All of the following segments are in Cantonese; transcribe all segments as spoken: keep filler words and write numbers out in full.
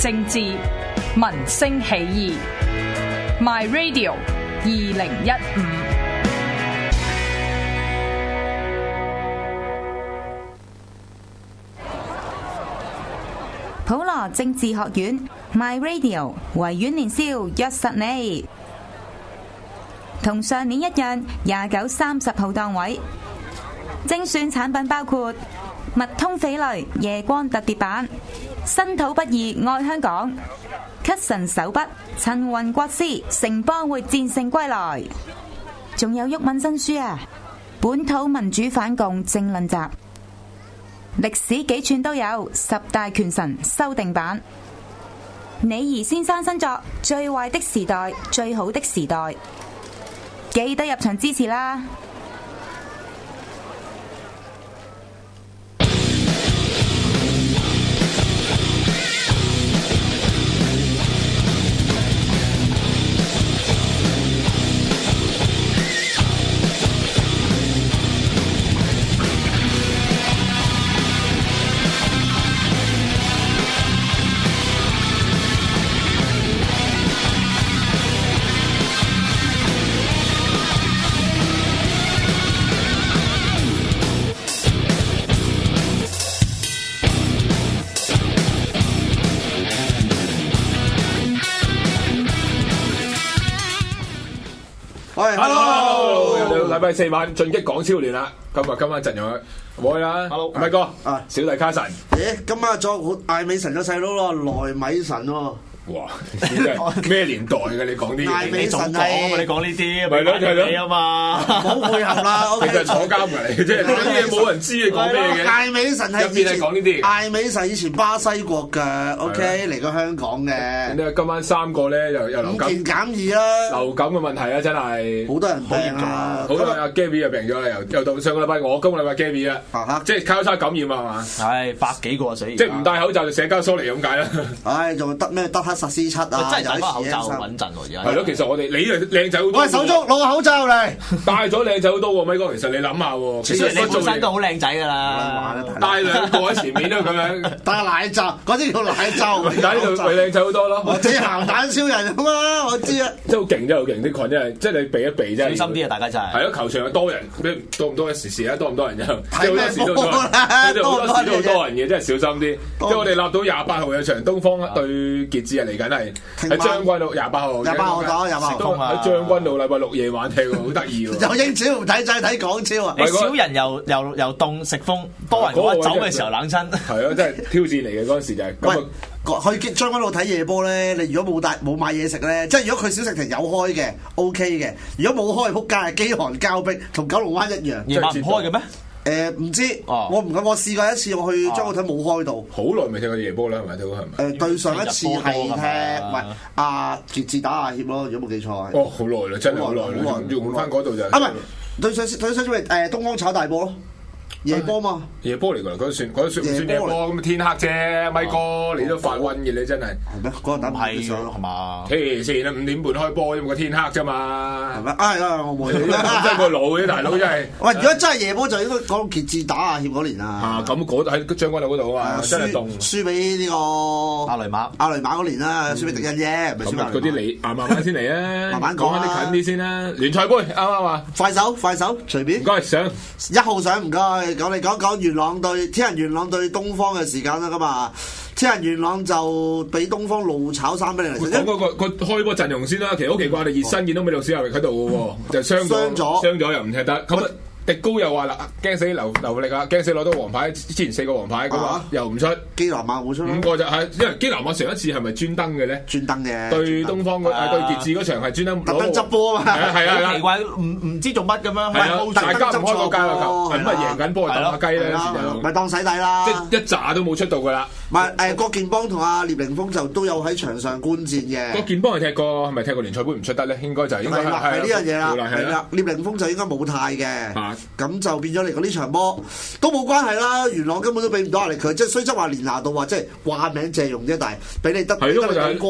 政治，民聲起義。My Radio 二零一五。 普羅政治學院 My Radio 維園年宵約實你，同上年一樣，廿九、三十號檔位。精選產品包括密通翡翠夜光特別版、身土不二愛香港、咳神手筆陳雲國師城邦會戰勝歸來，仲有毓民新書啊，本土民主反共政論集。歷史幾串都有，十大權臣修訂版。李儀先生新作《最壞的時代，最好的時代》，記得入場支持啦！ Hello，又到禮拜四晚進擊港超聯啦。今日今晚陣容我啦 ，Hello， 米哥啊， 小弟卡神。 咦，今晚仲有艾美神嘅細佬咯，萊米神喎。 哇！咩年代嘅？你講啲艾美神係你講呢啲， 係咯係咯啊嘛， 唔好配合啦。 其實坐監㗎嚟嘅啫，啲嘢冇人知你講咩嘅。 艾美神係入邊係講呢啲。 艾美神以前巴西國嘅 ，OK 嚟過香港嘅。 咁今晚三個咧又又流感， 五件減二啦。 流感嘅問題啊，真係好多人病啊！ 好多阿 Gabby 又病咗啦，又又到上個禮拜我，今個禮拜 Gabby 啊，即係交叉感染啊嘛。 係百幾個死， 即係唔戴口罩就社交疏離咁解啦。 唉，仲得咩德克薩斯七啊？ 真係戴翻口罩穩陣喎，而家係咯，其實我哋你係靚仔好多。 喂，手足攞個口罩嚟， 戴咗靚仔好多喎，米哥。其實你諗下喎， 其實你本身都好靚仔㗎啦， 戴兩個喺前面都咁樣， 戴個奶罩，嗰啲叫奶罩。 戴呢度咪靚仔好多咯。 我知鹹蛋超人啊嘛，我知啊。 真係好勁，真係好勁啲菌，真係即係你避一避啫。 小心啲啊，大家真係。 係咯，球場又多人，多唔多嘅時事啊？多唔多人啫？ 睇咩波啦？ 多唔多時都好多人嘅，真係小心啲。即係我哋立到廿八號有場東方對傑志啊，嚟緊係喺將軍澳廿八號。 廿八號打廿八號喺將軍澳禮拜六夜晚踢喎，好得意喎。 有英超唔睇仔睇港超啊！ 你少人又又又凍食風，多人嘅話走嘅時候冷親。 係啊，真係挑戰嚟嘅嗰陣時就係。 喂，去將軍澳睇夜波咧，你如果冇帶冇買嘢食咧，即係如果佢小食亭有開嘅 ，OK 嘅；如果冇開，撲街係飢寒交迫，同九龍灣一樣。 夜晚唔開嘅咩？ 誒唔知，我唔敢，我試過一次，我去將軍澳睇冇開到。好耐未踢過夜波啦，係咪？都係咪？ 誒對上一次係踢，唔係阿傑志打亞協咯，如果冇記錯。 哦，好耐啦，真係好耐啦，用翻嗰度就。 啊唔係，對上對上因為誒東方炒大波咯。夜波嘛， 夜波嚟㗎啦，嗰都算，嗰都算唔算夜波？咁天黑啫，米哥，你都發瘟嘅你真係。 係咩？嗰個打唔係係嘛？ 黐線啊！五點半開波，因為個天黑啫嘛。 係咪？啊係啊，我冇。 真係個腦嘅大佬真係。 喂，如果真係夜波就應該講傑志打亞協嗰年啊。 啊，咁嗰喺將軍澳嗰度啊嘛，真係凍。 輸俾呢個阿雷馬， 阿雷馬嗰年啦，輸俾迪恩啫，唔係輸俾嗰啲你啊，慢慢先嚟啊， 慢慢講翻啲近啲先啦。聯賽杯啱啱啊？ 快手快手隨便。 唔該上一號上唔該，講你講講元朗對天人元朗對東方嘅時間啦，咁啊，天人元朗就俾東方怒炒三比零。 講嗰個個開波陣容先啦，其實好奇怪，你熱身見到美路史亞域喺度嘅喎，就傷咗，傷咗又唔踢得。咁啊，迪高又話啦，驚死留留力啊，驚死攞到黃牌，之前四個黃牌嘅話又唔出。基南馬冇出。五個就係因為基南馬上一次係咪專登嘅咧？專登嘅。對東方嗰誒對傑志嗰場係專登特登執波啊嘛。係啊係啊。奇怪，唔唔知做乜咁樣。係啊，大家唔開個界球，咁啊贏緊波就當下雞咧，有時就咪當洗底啦。 即係一紮都冇出到㗎啦。 唔係誒，郭建邦同阿聶凌峰就都有喺場上觀戰嘅。 郭建邦係踢過係咪踢過聯賽杯唔出得咧？應該就應該係係呢樣嘢啦。係啦，聶凌峰就應該冇態嘅。咁就變咗嚟講呢場波都冇關係啦，元朗根本都俾唔到壓力佢，即係雖則話連拿度話即係話名借用啫，但係俾你得俾得你兩個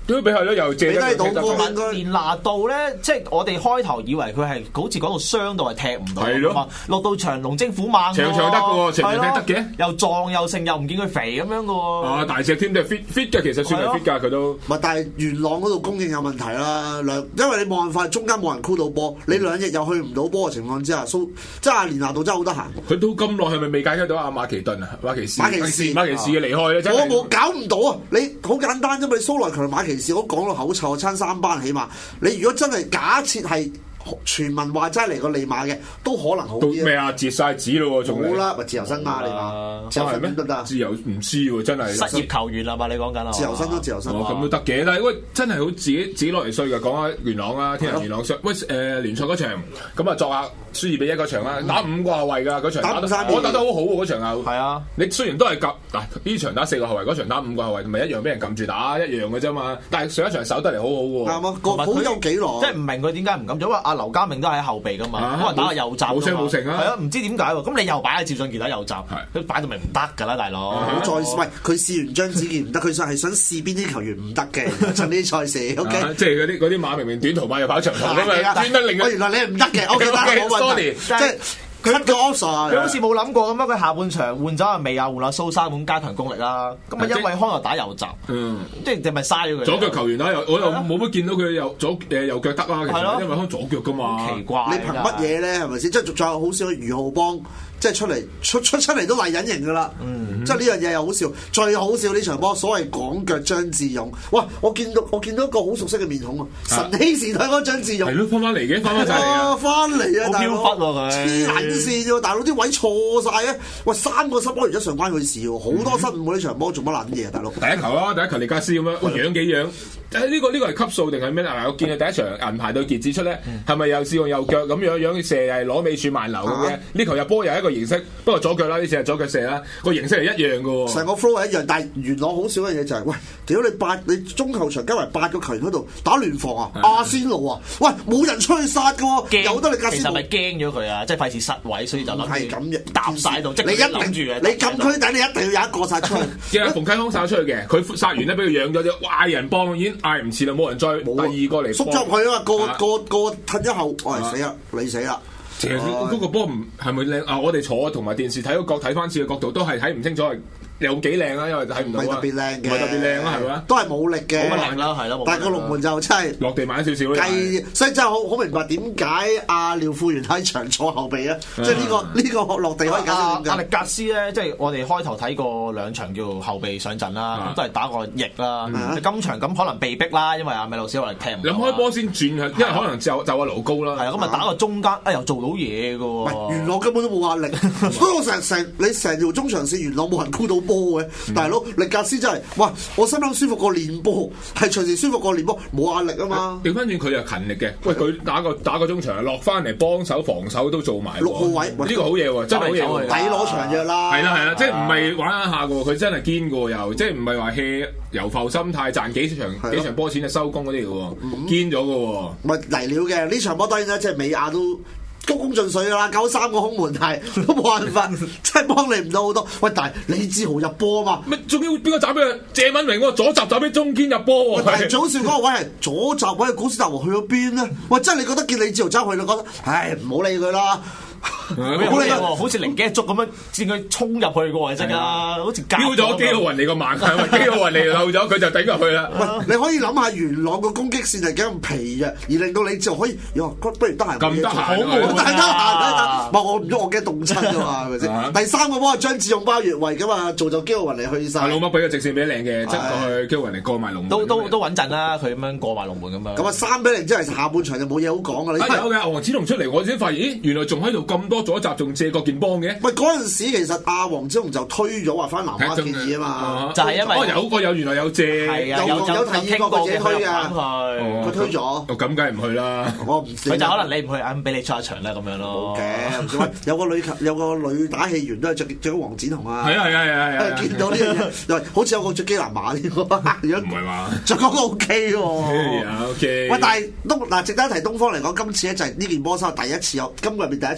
都俾係咯，又借得到同埋連拿度咧，即係我哋開頭以為佢係好似講到傷到係踢唔到， 係咯， 落到場龍精虎猛， 場場得嘅喎，場場踢得嘅， 又壯又盛又唔見佢肥咁樣嘅喎。 啊，大隻添，都係 fit fit 嘅，其實算係 fit 㗎，佢都。 唔係，但係元朗嗰度供應有問題啦，兩因為你冇辦法，中間冇人箍到波，你兩日又去唔到波嘅情況之下，蘇即係阿連拿度真係好得閒。 佢都咁耐係咪未解決到阿馬其頓啊？馬其士馬其士馬其士嘅離開咧，真係我冇搞唔到啊！你好簡單啫嘛，你蘇萊強馬其士我講到口臭，差三班起碼。你如果真係假設係傳聞話齋嚟個利馬嘅，都可能好啲。 咩啊？截晒紙咯喎，仲好啦，咪自由身嘛利馬，自由身得唔得？ 自由唔知喎，真係失業球員啦嘛，你講緊啊？ 自由身都自由身。 哦，咁都得嘅，但係喂，真係好自己自己落嚟衰嘅。講下元朗啊，天人元朗衰。喂誒聯賽嗰場咁啊，作下輸二比一嗰場啦，打五個後衞㗎嗰場，打得我打得好好喎嗰場又。係啊， 你雖然都係夾嗱呢場打四個後衞，嗰場打五個後衞，咪一樣俾人撳住打一樣嘅啫嘛。但係上一場守得嚟好好喎。 啱啊，個好有紀律。 即係唔明佢點解唔撳咗，因為阿劉家明都喺後備㗎嘛，可能打個右閘。 冇聲冇成啊。 係啊，唔知點解喎？咁你又擺阿趙俊傑打右閘，佢擺到咪唔得㗎啦，大佬。 好再試，喂，佢試完張子健唔得，佢想係想試邊啲球員唔得嘅，趁呢啲賽事。O K， 即係嗰啲嗰啲馬明明短途馬又跑長途咁啊，專登令我原來你係唔得嘅。O K，冇問題。即係。佢個 option， 佢好似冇諗過咁樣，佢下半場換咗阿美亞，換阿蘇珊咁加強功力啦。咁啊，因為康又打右閘，嗯，即係咪嘥咗佢？ 左腳球員啦，又我又冇乜見到佢右左誒右腳得啦，其實因為康左腳噶嘛。 奇怪， 你憑乜嘢咧？係咪先？即係仲有好少余浩邦。即係出嚟出出出嚟都嚟隱形噶啦，嗯、即係呢樣嘢又好笑，最好笑呢場波所謂港腳張志勇，哇！我見到我見到一個好熟悉嘅面孔啊，神禧時代嗰個張志勇， 係咯，翻翻嚟嘅，翻翻晒嚟啊， 翻嚟啊，大佬， 好飄忽喎佢， 黐撚線喎，大佬啲位錯晒啊！喂，三個失波完一上關佢事喎，好多失誤喎呢場波，做乜撚嘢啊，大佬？ 第一球啦，第一球利加斯咁樣，喂，養幾養？誒呢個呢個係級數定係咩啊？我見佢第一場銀牌對傑志出咧，係咪又試用右腳咁樣樣射係攞尾柱慢流咁嘅？呢球入波又係一個形式，不過左腳啦，呢次係左腳射啦，個形式係一樣嘅喎。成個 flow 係一樣，但係元朗好少嘅嘢就係，喂，屌你八你中球場加埋八個球員喺度打聯防啊，阿仙奴啊，喂冇人出去殺嘅喎，由得你格斯。 其實咪驚咗佢啊，即係費事失位，所以就諗係咁嘅搭晒度，即係你一定住嘅，你禁區底你一定要有一個殺出去。 即係馮啟康殺出去嘅，佢殺完咧俾佢養咗啫，嗌人幫已經嗌唔切啦，冇人再第二個嚟縮咗入去啊嘛，個個個褪一後，喂死啦，你死啦！ 其實嗰個波唔係咪靚啊？我哋坐同埋電視睇個角睇翻次嘅角度都係睇唔清楚。有幾靚啊，因為睇唔到啊， 唔係特別靚嘅， 唔係特別靚啊，係咪？ 都係冇力嘅， 冇乜力啦，係咯。 但係個龍門就真係落地慢少少咧。 計，所以真係好好明白點解阿廖富源喺場坐後備啊！即係呢個呢個落地可以解釋點解。 阿力格斯咧，即係我哋開頭睇過兩場叫後備上陣啦，咁都係打個翼啦。今場咁可能被逼啦，因為阿米路斯我哋踢唔到。 諗開波先轉，因為可能就就阿盧高啦。 係啊，咁啊打個中間，啊又做到嘢嘅喎。 元朗根本都冇壓力，所以我成成你成條中場線元朗冇人箍到波嘅。大佬，力格斯真係，哇！我心諗舒服過練波，係隨時舒服過練波，冇壓力啊嘛。 調翻轉佢又勤力嘅，喂佢打個打個中場落翻嚟幫手防守都做埋。 六號位， 呢個好嘢喎，真係好嘢喎， 抵攞長約啦。 係啦係啦，即係唔係玩一下嘅喎，佢真係堅嘅喎又，即係唔係話 hea 遊浮心態賺幾場幾場波錢就收工嗰啲嘅喎，堅咗嘅喎。 咪嚟料嘅呢場波當然啦，即係美亞都。鞠躬盡瘁噶啦，九三個空門係都冇辦法，真係幫你唔到好多。喂，但係李志豪入波啊嘛， 咩仲要邊個斬俾佢？謝敏榮喎，左閘斬俾中堅入波喎。 但係最好笑嗰個位係左閘位，古斯達和去咗邊咧？喂，真係你覺得見李志豪走去，你覺得唉唔好理佢啦。 好靚喎，好似靈機一觸咁樣，見佢衝入去個位真啊，好似飆咗基奧雲嚟個盲，係咪？基奧雲嚟漏咗，佢就頂入去啦。 喂，你可以諗下元朗個攻擊線係幾咁疲弱，而令到你就可以，喲，不如得閒咁得閒， 好冇得閒，唔係我唔知我驚凍親㗎嘛，係咪先？第三個波係張志勇包越位㗎嘛，做就基奧雲嚟去晒。 老麥俾個直線俾靚嘅，即過去基奧雲嚟過埋龍門， 都都都穩陣啦，佢咁樣過埋龍門咁樣。 咁啊，三比零即係下半場就冇嘢好講㗎啦。 有嘅，黃子龍出嚟，我先發現，咦，原來仲喺度咁多左閘，仲借郭建邦嘅。 喂，嗰陣時其實阿黃子龍就推咗話翻南華建議啊嘛， 就係因為有個有原來有借， 有有提議過佢自己推㗎，佢推咗。 哦，咁梗係唔去啦。 我唔佢就可能你唔去，咁俾你出一場啦咁樣咯。 冇嘅，有個女有個女打氣員都係着着咗黃展鴻啊。 係啊係啊係啊！ 見到呢樣嘢，好似有個着基南馬添喎。 唔係話着嗰個 O K 喎。 O K。 喂，但係東嗱值得一提，東方嚟講，今次咧就係呢件波衫第一次有，今個入邊第一次有心口讚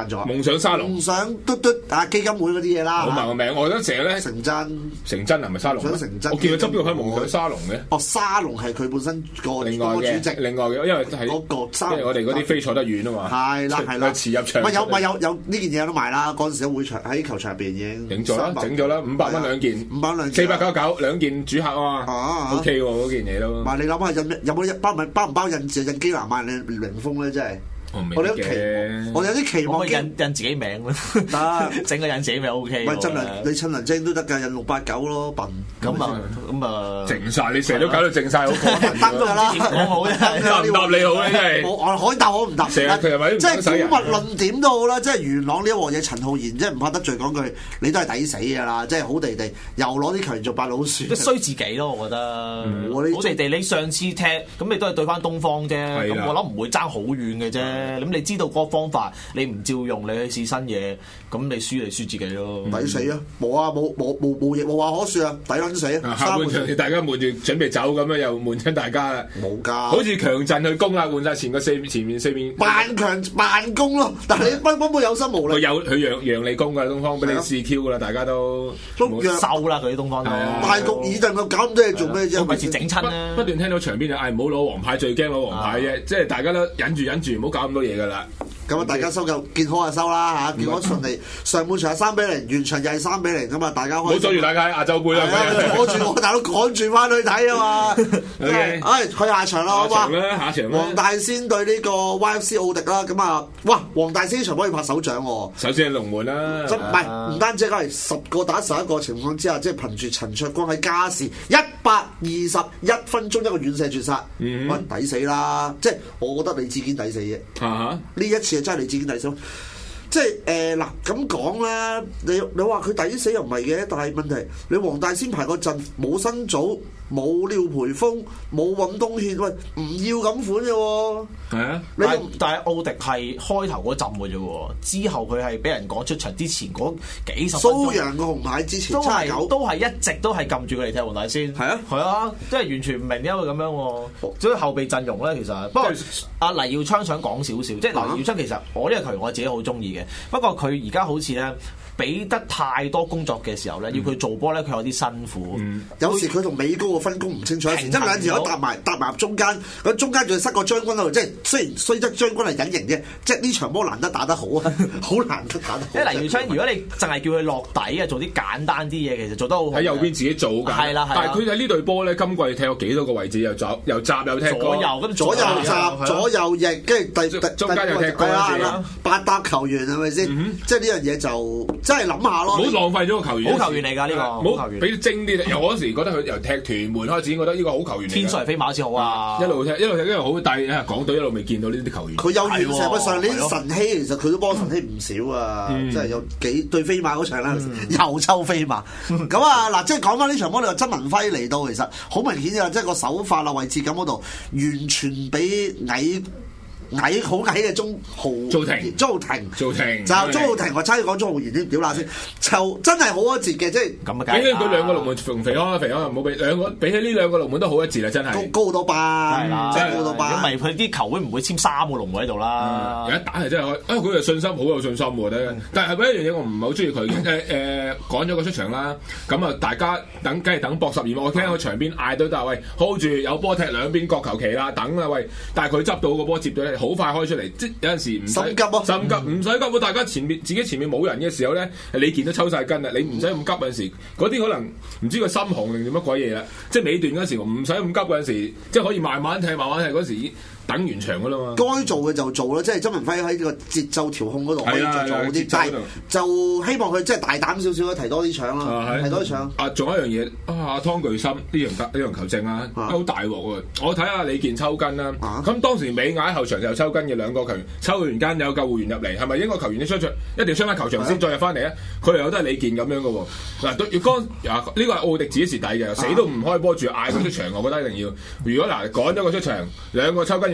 贊助。 夢想沙龍， 夢想嘟嘟啊基金會嗰啲嘢啦。 好埋個名，我覺得成日咧成真成真係咪沙龍？ 夢想成真， 我見佢執咗個夢想沙龍嘅。 哦，沙龍係佢本身個另外嘅主席， 另外嘅，因為係嗰個沙龍， 因為我哋嗰啲飛坐得遠啊嘛。 係啦係啦， 遲入場。 咪有咪有有呢件嘢有得賣啦！嗰陣時喺會場喺球場入邊已經整咗啦，整咗啦，五百蚊兩件， 五百兩四百九十九兩件主客啊嘛，O K 喎嗰件嘢都。 話你諗下印有冇包咪包唔包印字印基南萬里凌風咧？真係。我哋有期，我哋有啲期望印印自己名咯，得整個印自己名 O K。 喂，真係你趁能精都得㗎，印六八九咯，笨咁啊咁啊， 靜晒你成日都搞到靜晒，好講得㗎啦， 講好啫， 答唔答你好咧？真係我我可以答我唔答， 成日佢係咪即係古物論點都好啦，即係元朗呢一鑊嘢，陳浩然即係唔怕得罪講句，你都係抵死㗎啦，即係好地地又攞啲球員做白老鼠， 即係衰自己咯，我覺得。好地地你上次踢咁你都係對翻東方啫，咁我諗唔會爭好遠嘅啫。咁你知道嗰個方法，你唔照用，你去試新嘢，咁你輸你輸自己咯。 抵死啊！冇啊，冇冇冇冇嘢冇話可説啊！抵撚死啊！ 下半場大家悶住準備走咁樣，又悶親大家啦。 冇㗎， 好似強陣去攻啦，換晒前個四前面四面。 扮強扮攻咯，但係你根本有心無力。 佢有佢讓讓你攻㗎，東方俾你試 Q 㗎啦，大家都都收啦佢啲東方都。 大局已定，佢搞咁多嘢做咩啫？ 咪似整親啦！ 不斷聽到場邊就嗌唔好攞黃牌，最驚攞黃牌啫，即係大家都忍住忍住，唔好搞咁多嘢㗎啦。 咁啊，大家收夠見好就收啦嚇，見好順利。上半場係三比零，完場又係三比零咁啊！大家開。唔好阻住大家亞洲杯啦！阻住我大佬趕住翻去睇啊嘛！唉，去下場啦，好嘛？ 下場黃大仙對呢個 Y F C 奧迪啦，咁啊，哇！黃大仙呢場可以拍手掌喎。 首先係龍門啦， 唔係唔單止係十個打十一個情況之下，即係憑住陳卓光喺加時一百二十一分鐘一個遠射絕殺，喂，抵死啦！即係我覺得李志堅抵死嘅。呢一次。真係你自己抵死，即係誒嗱咁講啦。你你話佢抵死又唔係嘅，但係問題你黃大仙排個陣冇新組，冇廖培峰，冇尹東憲，喂唔要咁款嘅喎。 係啊， 但係但係奧迪係開頭嗰陣嘅啫喎，之後佢係俾人趕出場之前嗰幾十分鐘。 蘇陽個紅牌之前都係都係一直都係撳住佢嚟踢黃大仙。係啊，係啊，即係完全唔明點解會咁樣喎。所以後備陣容咧，其實不過阿黎耀昌想講少少，即係黎耀昌其實我呢個球員我自己好中意嘅，不過佢而家好似咧。俾得太多工作嘅時候咧，要佢做波咧，佢有啲辛苦。嗯、 有時佢同美高嘅分工唔清楚，有時真兩條友搭埋搭埋中間，咁中間仲塞個將軍喺度，即係雖然雖則將軍係隱形啫，即係呢場波難得打得好啊，好難得打得好。 即係黎耀昌，如果你淨係叫佢落底啊，做啲簡單啲嘢，其實做得好好。 喺右邊自己做㗎。係啦，但係佢喺呢隊波咧，今季踢過幾多個位置，又左又閘又踢過。 左右咁左右閘左右翼，跟住第第中間又踢過。 八搭球員係咪先？即係呢樣嘢就真係諗下咯。 唔好浪費咗個球員， 好球員嚟㗎呢個， 唔好俾精啲。由嗰時覺得佢由踢屯門開始，覺得呢個好球員。 天才飛馬先好啊！ 一路踢一路踢一路好，但係港隊一路未見到呢啲球員。 佢有遠射，上年晨曦其實佢都幫晨曦唔少啊，即係有幾對飛馬嗰場啦，又抽飛馬。咁啊嗱，即係講翻呢場波，你話曾文輝嚟到，其實好明顯啊，即係個手法啊、位置感嗰度，完全比矮。矮好矮嘅鍾浩趙婷， 鍾浩庭， 趙婷就鍾浩庭，我差啲講鍾浩然先，屌乸先，就真係好一截嘅，即係咁啊！ 比起佢兩個龍門，肥肥康肥康唔好比兩個，比起呢兩個龍門都好一截啦，真係高高到班，係啦，真係高到班。 如果唔係佢啲球會唔會簽三個龍門喺度啦？ 有一打係真係開，啊佢有信心，好有信心喎，得。但係係咪一樣嘢我唔係好中意佢嘅？誒誒，趕咗個出場啦，咁啊大家等，梗係等搏十二碼。我聽喺場邊嗌都得，喂 hold 住有波踢兩邊角球旗啦，等啦喂。但係佢執到個波接到咧，好快開出嚟。即有陣時唔心急啊， 心急唔使急喎！大家前面自己前面冇人嘅時候咧，李健都抽晒筋啦，你唔使咁急嗰陣時，嗰啲可能唔知個心紅定點乜鬼嘢啦。即係尾段嗰時唔使咁急嗰陣時，即係可以慢慢踢，慢慢踢嗰時。等完場噶啦嘛，該做嘅就做啦，即係曾文輝喺呢個節奏調控嗰度可以做做啲，但係就希望佢即係大膽少少啦，提多啲搶啦，提多啲搶。 啊，仲有一樣嘢啊，湯巨森呢樣呢樣球證啊，好大鑊喎！我睇下李健抽筋啦，咁當時美亞後場就抽筋嘅兩個球員，抽完間有救護員入嚟，係咪應該球員一出場一定要雙翻球場先再入翻嚟啊？佢又都係李健咁樣嘅喎。嗱，對，剛啊呢個係奧迪自己蝕底嘅，死都唔開波住嗌佢出場，我覺得一定要。如果嗱趕咗佢出場，兩個抽筋。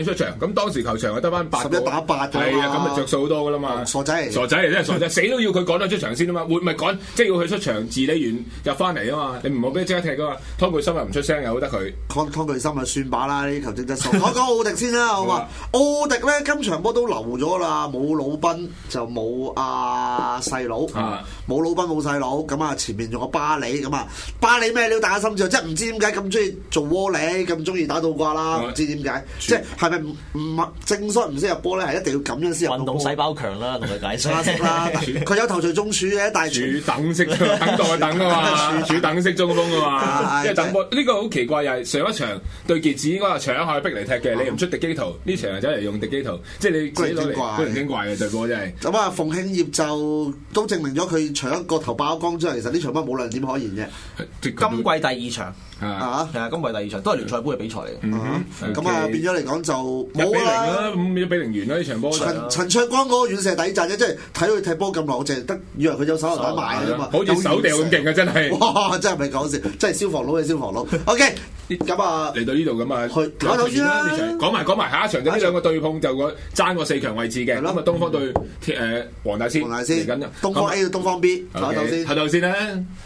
要出場，咁當時球場係得翻八十一打八㗎嘛， 係啊，咁咪着數好多噶啦嘛。 傻仔嚟， 傻仔嚟真係傻仔，死都要佢趕得出場先啊嘛，會咪趕，即係要佢出場治理完入翻嚟啊嘛，你唔好俾佢即刻踢噶嘛。湯巨森又唔出聲，又好得佢。湯湯巨森咪算把啦，呢啲球證質素。講講奧迪先啦，好嘛？奧迪咧今場波都留咗啦，冇魯賓就冇阿細佬，冇魯賓冇細佬，咁啊前面仲有巴里，咁啊巴里咩料大家心照，即係唔知點解咁中意做窩里，咁中意打倒掛啦，唔知點解，即係係咪唔唔正所謂唔識入波咧，係一定要咁樣先入到波。運動細胞強啦，同佢解釋。 差識啦，佢有頭槌中柱嘅，但係柱等式，等待等啊嘛，柱等式中鋒啊嘛，即係等波。呢個好奇怪，又係上一場對傑子應該係搶下逼嚟踢嘅，你唔出迪基圖，呢場走嚟用迪基圖，即係你自己攞嚟，古靈精怪嘅對波真係。 咁啊，馮慶業就都證明咗佢除咗個頭爆光之外，其實呢場波冇亮點可言嘅。 今季第二場。啊，係啊，今季第二場都係聯賽杯嘅比賽嚟。咁啊，變咗嚟講就冇啦， 咁一比零完啦呢場波。 陳陳卓光嗰個遠射抵陣啫，即係睇佢踢波咁耐，我淨係得以為佢有手榴彈賣㗎嘛， 好似手掉咁勁啊！真係， 哇！真係咪講笑，真係消防佬嘅消防佬。OK，咁啊嚟到呢度咁啊， 去講頭先啦。 講埋講埋下一場就呢兩個對碰就個爭個四強位置嘅。咁啊，東方對誒黃大仙， 黃大仙嚟緊。 東方 A 到東方 B，睇頭先， 睇頭先啦。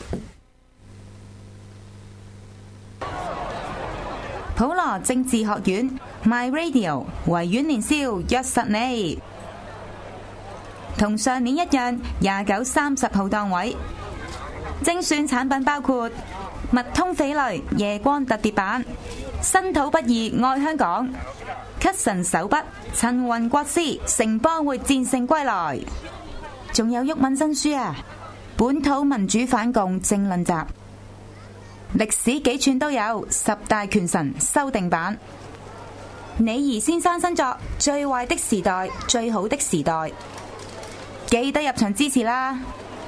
普羅政治學院 My Radio 維園年宵約實你，同上年一樣，廿九、三十號檔位。精選產品包括麥通翡翠夜光特別版、身土不二愛香港、咳神手筆陳雲國師城邦會戰勝歸來，仲有毓民新書啊，本土民主反共政論集。歷史幾串都有，十大拳神修訂版。李儀先生新作《最壞的時代，最好的時代》，記得入場支持啦！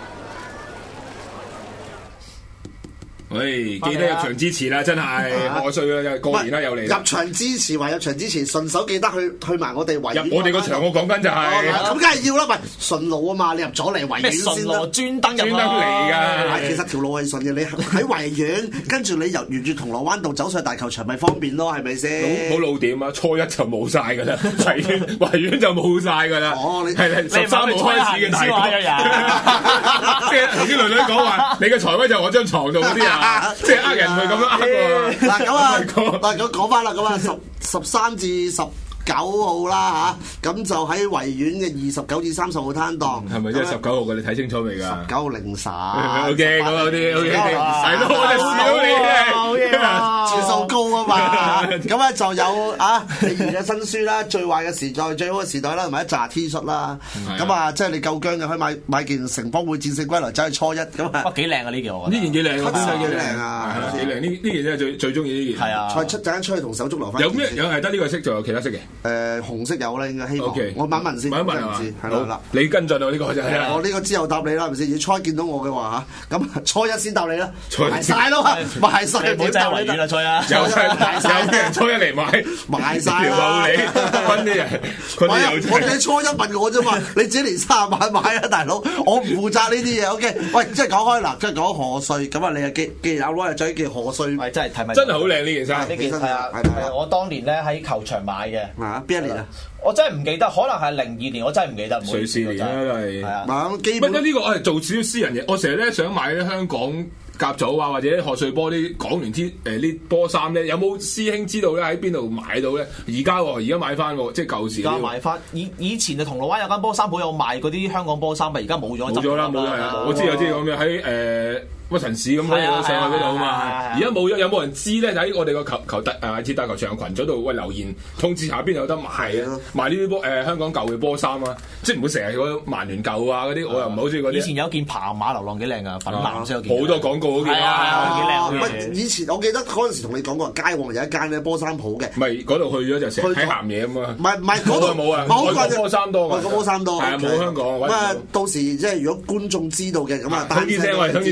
喂，記得入場支持啦，真係賀歲啦，過年啦又嚟。 入場支持話入場支持，順手記得去去埋我哋維園。 入我哋個場，我講緊就係。 咁梗係要啦，喂，順路啊嘛，你入咗嚟維園先啦。 專登入專登嚟㗎。 其實條路係順嘅，你喺維園，跟住你由沿住銅鑼灣道走上大球場，咪方便咯，係咪先？ 好老點啊！初一就冇晒㗎啦，維園維園就冇晒㗎啦。 哦，你係十三號開始嘅大哥。即係頭先女女講話，你嘅財位就我張床度嗰啲啊。即係呃人，唔係咁樣呃喎。 嗱咁啊，嗱咁講翻啦，咁啊十十三至十九號啦嚇，咁就喺維園嘅二十九至三十號攤檔。係咪即係十九號嘅？你睇清楚未㗎？十九號凌晨。 O K，咁嗰啲 O K，係咯，我哋少你嘅， 好嘢啊！轉數高啊嘛。咁咧就有啊，李儀嘅新書啦，《最壞嘅時代，最好嘅時代》啦，同埋一紮 T 恤啦。咁啊，即係你夠薑嘅，可以買買件城邦會戰勝歸來，走去初一咁啊。 哇，幾靚啊！呢件我覺得。 呢件幾靚啊！ 真係幾靚啊！ 幾靚！呢呢件真係最最中意呢件。 係啊。 再出陣間出去同手足留翻。 有咩有係得呢個色，仲有其他色嘅？ 誒紅色有啦，應該希望。我問一問先。 問一問係嘛？ 係啦， 你跟進啊呢個就係。 我呢個之後答你啦，係咪先？如果初一見到我嘅話嚇，咁初一先答你啦。賣曬咯，賣曬點答你得？ 初一啊！ 有有人初一嚟買， 賣曬啦！ 你坤啲人，坤啲有錢。 我哋初一問我啫嘛，你自己連三十萬買啊，大佬！我唔負責呢啲嘢。O K，喂，即係講開嗱，即係講賀歲咁啊！你啊既既然有攞嚟著呢件賀歲， 係真係睇咪真係好靚呢件衫。 呢件係啊，係我當年咧喺球場買嘅。 啊，邊一年啊？ 我真係唔記得，可能係零二年，我真係唔記得。 瑞士年啦，係。 係啊。 嗱，基本呢個我係做少少私人嘢，我成日咧想買啲香港甲組啊，或者賀歲波啲港聯 T 誒啲波衫咧，有冇師兄知道咧喺邊度買到咧？而家而家買翻喎，即係舊時。 而家買翻，以以前啊銅鑼灣有間波衫鋪有賣嗰啲香港波衫，咪而家冇咗。 冇咗啦，冇咗係啊！我知我知咁樣喺誒屈臣氏咁樣上去嗰度啊嘛。而家冇咗，有冇人知咧？喺我哋個球球特誒鐵大球場群組度喂留言通知下邊有得賣啊！賣呢啲波誒香港舊嘅波衫啊！即係唔會成日嗰曼聯舊啊嗰啲，我又唔係好中意嗰啲。 以前有件爬馬流浪幾靚啊，粉藍色有件。 好多廣告嗰件啊， 幾靚。 喂，以前我記得嗰陣時同你講過，街旺有一間咧波衫鋪嘅。 唔係嗰度去咗就成日睇鹹嘢咁啊！ 唔係唔係嗰度冇啊， 冇外國波衫多， 外國波衫多。 係啊，冇香港。 咁啊，到時即係如果觀眾知道嘅咁啊， 通知聲喂，通知聲。 係啦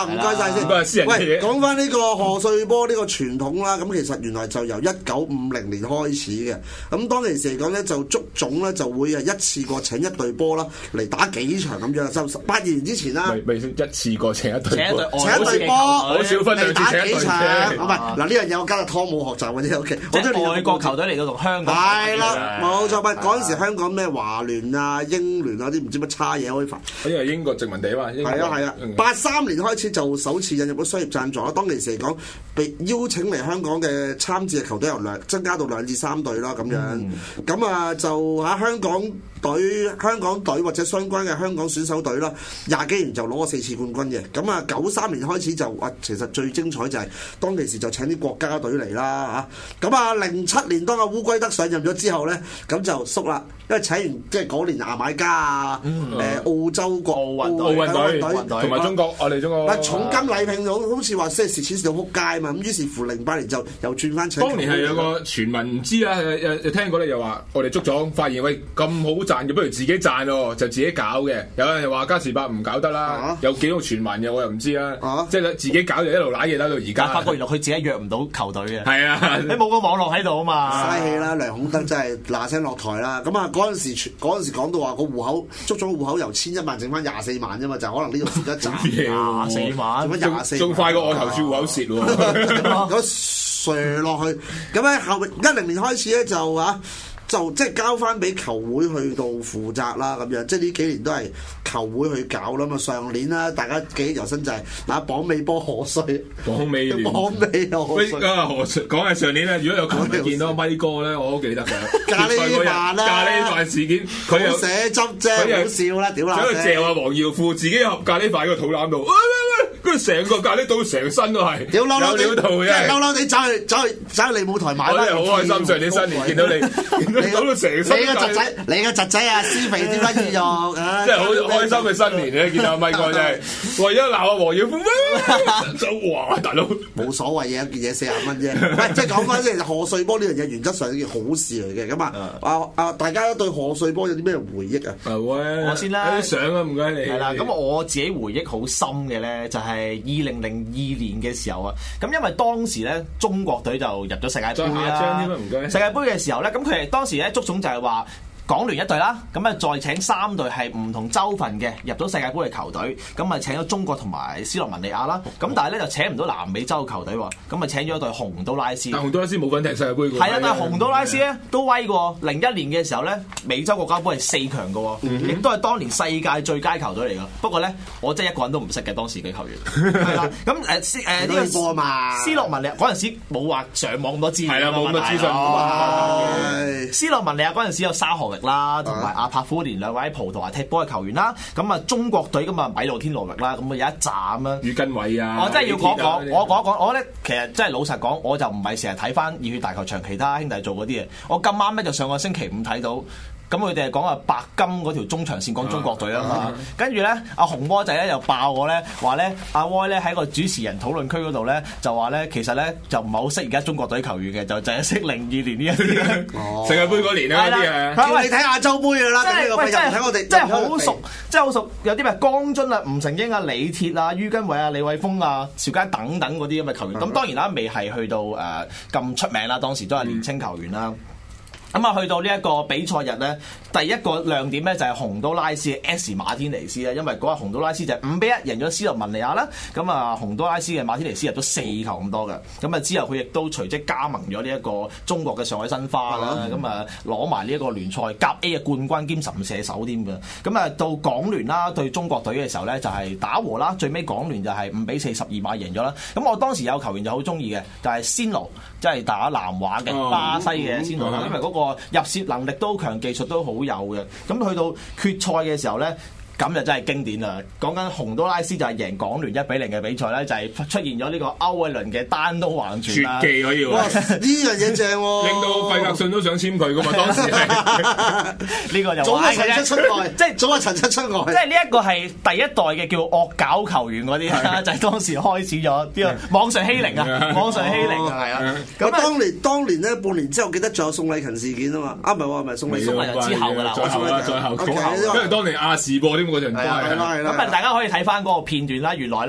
啦，唔該晒先。喂，講翻呢個賀歲波呢個傳統啦，咁其實原來就由一九五零年開始嘅。咁當其時嚟講咧，就足總咧就會係一次過請一隊波啦嚟打幾場咁樣。就八二年之前啦， 未未一次過請一隊波， 請一隊波， 好少分嚟打幾場。唔係嗱，呢樣嘢我加入湯姆學習嗰啲 OK。 即係外國球隊嚟到同香港係啦，冇錯。喂，嗰陣時香港咩華聯啊、英聯啊啲唔知乜差嘢可以發， 因為英國殖民地嘛。 係啊係啊，八三年開始就首次引入咗商業贊助啦。當其時嚟講，被邀請嚟香港嘅參戰嘅球隊由兩增加到兩至三隊啦咁樣。咁、嗯、啊就喺香港隊、香港隊或者相關嘅香港選手隊啦，廿幾年就攞過四次冠軍嘅。咁啊九三年開始就啊，其實最精彩就係當其時就請啲國家隊嚟啦嚇。咁啊零七年當阿烏龜德上任咗之後咧，咁就縮啦，因為請完即係嗰年牙買加啊，誒、嗯呃、澳洲國奧運奧運隊同埋中國，我哋中國。 但重金禮聘好好似話即係蝕錢蝕到撲街嘛，咁於是乎零八年就又轉翻請。 當年係有個傳聞唔知啦，誒聽過咧又話我哋足總發現喂咁好賺嘅，不如自己賺咯，就自己搞嘅。有人又話加時伯唔搞得啦，啊、有幾個傳聞嘅我又唔知啦。啊、即係自己搞就一路揦嘢揦到而家。 發覺原來佢自己約唔到球隊嘅。 係啊， 你冇個網絡喺度啊嘛。 嘥氣啦，梁孔德真係嗱聲落台啦。咁啊嗰陣時嗰陣時講到話個戶口足總戶口由千一萬剩翻廿四萬啫嘛，就可能呢度蝕得賺廿四萬， 做乜廿四？ 仲快過我投注戶口蝕喎。 咁瀡落去，咁咧後一零年開始咧就啊。就即係交翻俾球會去到負責啦，咁樣即係呢幾年都係球會去搞啦嘛。上年啦，大家記憶猶新就係嗱榜尾波賀歲， 榜尾聯， 榜尾賀歲啊賀歲。講係上年咧，如果有球迷見到咪哥咧，我都記得嘅。 咖喱飯啦， 咖喱飯事件，佢又寫汁啫，好笑啦，屌啦！ 喺度嚼阿黃耀富自己盒咖喱飯喺個肚腩度，跟住成個咖喱島成身都係， 屌嬲嬲料到嘅， 嬲嬲地走去走去走去利舞台買。 我真係好開心，上年新年見到你。你搞到成身， 你個侄仔，你個侄仔啊，施肥點解要用？ 真係好開心嘅新年咧！見到阿咪哥真係為咗鬧阿黃耀富咩？就哇大佬冇所謂嘅，一件嘢四廿蚊啫。喂，即係講翻即係賀歲波呢樣嘢，原則上係件好事嚟嘅。咁啊啊啊！大家對賀歲波有啲咩回憶啊？ 啊喂， 我先啦， 啲相啊，唔該你。 係啦，咁我自己回憶好深嘅咧，就係二零零二年嘅時候啊。咁因為當時咧，中國隊就入咗世界盃啦。 唔該。 世界盃嘅時候咧，咁佢哋當時咧，足總就係話港聯一隊啦，咁啊再請三隊係唔同州份嘅入咗世界盃嘅球隊，咁啊請咗中國同埋斯洛文尼亞啦，咁但係咧就請唔到南美洲球隊喎，咁啊請咗一隊洪都拉斯。 但洪都拉斯冇份踢世界盃㗎。 係啊，但係洪都拉斯咧都威過，零一年嘅時候咧，美洲國家盃係四強㗎喎，亦都係當年世界最佳球隊嚟㗎。不過咧，我真係一個人都唔識嘅當時嘅球員。係啦，咁誒斯誒呢個波嘛， 斯洛文尼亞嗰陣時冇話上網咁多資料。 係啦，冇咁多資訊㗎。 斯洛文尼亞嗰陣時有沙河域啦，同埋阿帕夫連兩位葡萄牙踢波嘅球員啦，咁啊中國隊咁啊米路天羅域啦，咁啊有一紮咁樣。宇根偉啊！我真係要講講，我講一講，我咧其實真係老實講，我就唔係成日睇翻熱血大球場其他兄弟做嗰啲嘢，我咁啱咧就上個星期五睇到。咁佢哋係講啊白金嗰條中場線講中國隊啊嘛，跟住咧阿紅魔仔咧又爆我咧話咧阿威咧喺個主持人討論區嗰度咧就話咧其實咧就唔係好識而家中國隊球員嘅，就就係識零二年呢一啲哦世界盃嗰年啦啲啊， 叫你睇亞洲盃㗎啦， 真係喂真係睇我哋真係好熟，真係好熟，有啲咩江津啊、吳成英啊、李鐵啊、于根偉啊、李偉峰啊、邵佳等等嗰啲咁嘅球員，咁當然啦未係去到誒咁出名啦，當時都係年青球員啦。咁啊，去到呢一個比賽日咧，第一個亮點咧就係洪都拉斯嘅 S 馬天尼斯咧，因為嗰日洪都拉斯就五比一贏咗斯洛文尼亞啦。咁啊，洪都拉斯嘅馬天尼斯入咗四球咁多嘅。咁啊，之後佢亦都隨即加盟咗呢一個中國嘅上海申花啦。咁啊，攞埋呢一個聯賽甲 A 嘅冠軍兼神射手添嘅。咁啊，到港聯啦對中國隊嘅時候咧，就係打和啦。最尾港聯就係五比四十二碼贏咗啦。咁我當時有球員就好中意嘅，就係仙奴，即係打南華嘅巴西嘅仙奴，因為嗰個入攝能力都強，技術都好有嘅。咁去到決賽嘅時候咧，咁就真係經典啦！講緊洪都拉斯就係贏港聯一比零嘅比賽咧，就係、是、出現咗呢個歐偉倫嘅單刀橫傳啦， 絕技可以話。 呢樣嘢正喎， 令到費格遜都想簽佢噶嘛，當時係呢個就早係陳七出外， 即係早係陳七出外。 即係呢一個係第一代嘅叫惡搞球員嗰啲啦，就係當時開始咗呢個網上欺凌啊，網上欺凌啊，係啊。 咁當年當年咧，半年之後記得仲有宋禮勤事件啊嘛，啊唔係喎，唔係宋禮勤， 宋禮勤之後㗎啦， 再後啦，再後，因為當年亞視播添嗰陣都係。 咁啊，大家可以睇翻嗰個片段啦。原來咧